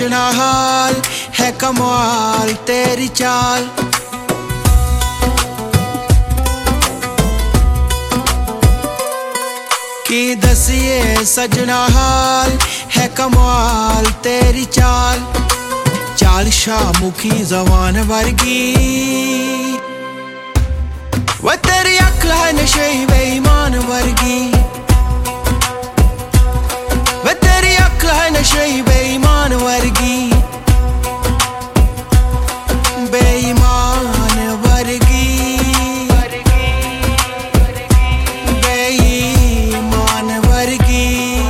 सजना हाल है कमाल तेरी चाल। की दसिए सजना हाल है कमाल तेरी चाल। चाल शाहमुखी जवान वर्गी वो तेरी अक्ल है नशे बेईमान वर्गी। वो तेरी अक्ल है नशे बेईमान वर्गी। बेईमान वर्गी बेईमान वर्गी।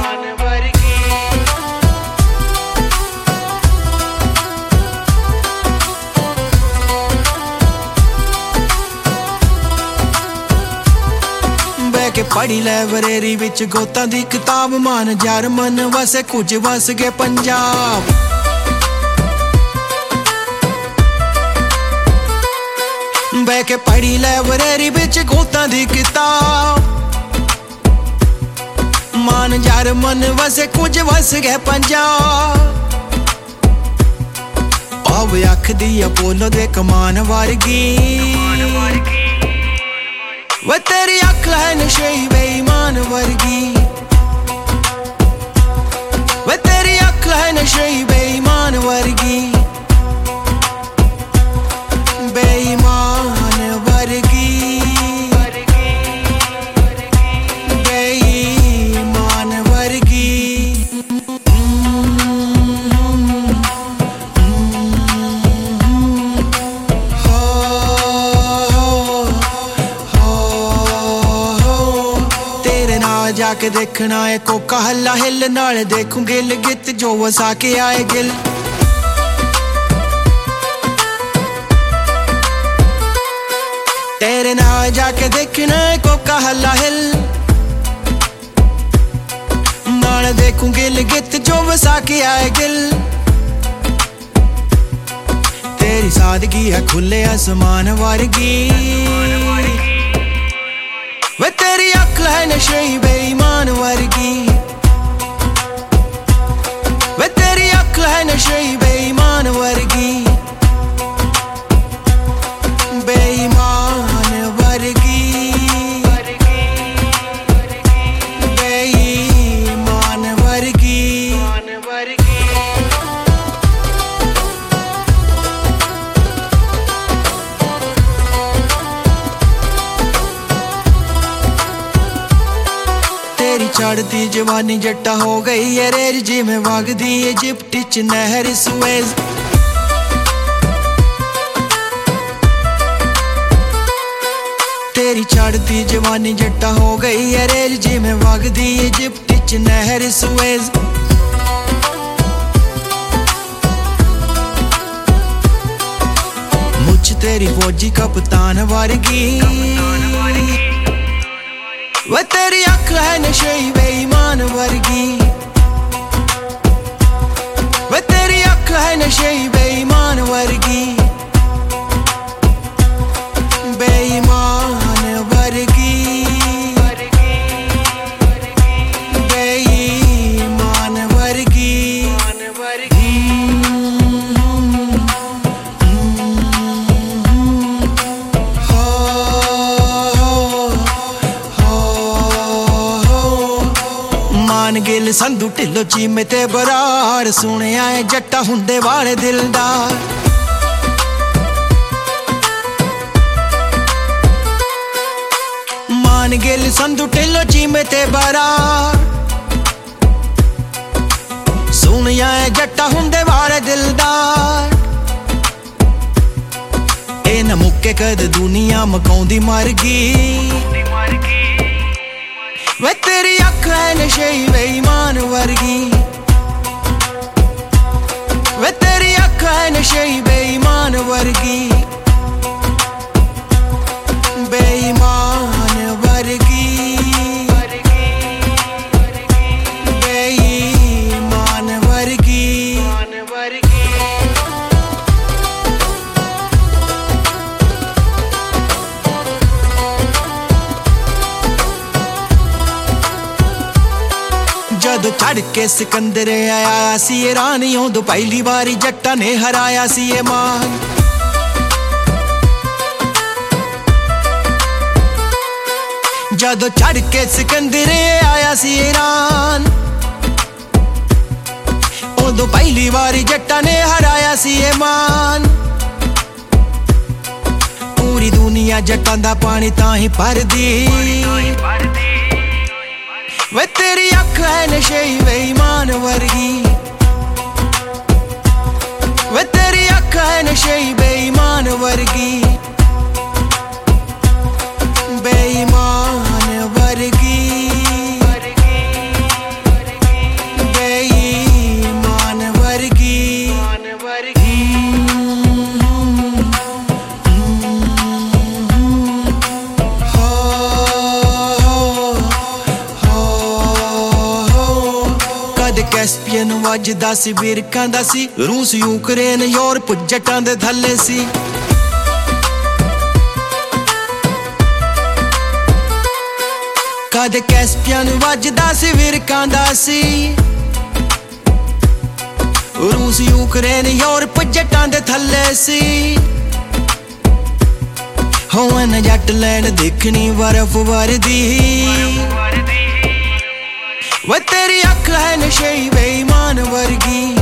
के पढ़ी लाइब्रेरी विच गोतां दी किताब। मान जर्मन वसे कुछ वस गए पंजाब। बह के पढ़ी लाइब्रेरी विच गोतां दी किताब। मान जर्मन वसे कुछ वस गए पंजाब। अब अख दी अपोलो दे कमान वर्गी वो तेरी अक्ल है नशे बेईमान वर्गी। वो तेरी अक्ल है नशे बेईमान वर्गी। बेईमान वर्गी बेईमान वर्गी। जाके देखना है कोका हल्ला हिल नाले देखूं गिल गित जो वसा के आए गिल। तेरे नाल जाके देखना है कोका हल्ला हिल नाले देखूं गिल गित जो वसा के आए गिल। तेरी सादगी है खुले आसमान वर्गी वो तेरी अक्ल है नशे बेईमान वर्गी। वो तेरी अक्ल है नशे बेईमान वर्गी। बेईमान वर्गी बेईमान वर्गी। तेरी चढ़ती जवानी जट्टा हो गई है रेज जिमें वगदी इजिप्ट च नहर सुएज। तेरी चढ़ती जवानी जट्टा हो गई है रेज जिमें वगदी इजिप्ट च नहर सुएज। मुझ तेरी फौजी कप्तान वर्गी वो तेरी अक्ल है नशे बेईमान वर्गी। वो तेरी अक्ल है नशे बेईमान वर्गी। बेईमान वर्गी बेईमान वर्गी। गिल संधू ढिल्लो चीमे ते बरार सुनिया है जट्टा हुंदे वाले दिलदार। मान गिल संधू ढिल्लो चीमे ते बरार सुनिया है जट्टा हुंदे वाले दिलदार। ए न मुक्के कद दुनिया मकाउंदी मरगी वो तेरी अक्ल है नशे बेईमान वर्गी। वो तेरी अक्ल है नशे बेईमान वर्गी। बेईमान वर्गी बेईमान वर्गी। जदों चढ़ के सिकंदर आया सी ईरान, उदों पहली बारी जट्टां ने हराया सी ये मान। जदों चढ़ के सिकंदर आया सी ईरान, उदों पहली बारी जट्टां ने हराया सी ये मान। पूरी दुनिया जट्टां दा पानी तां ही भरदी, वे तेरी अख है नशेई बेईमान वर्गी, वे तेरी अख है नशेई बेईमान वर्गी, बेईमान वर्गी, बेईमान वर्गी। कैस्पियन वजदा सी बिरकां दा सी, रूस यूक्रेन यूरोप जट्टां दे थल्ले सी। कद कैस्पियन वजदा सी बिरकां दा सी, रूस यूक्रेन यूरोप जट्टां दे थल्ले सी। होवन जट लैन देखनी बर्फ वरदी, वे तेरी अख है नशेई बेईमान वर्गी।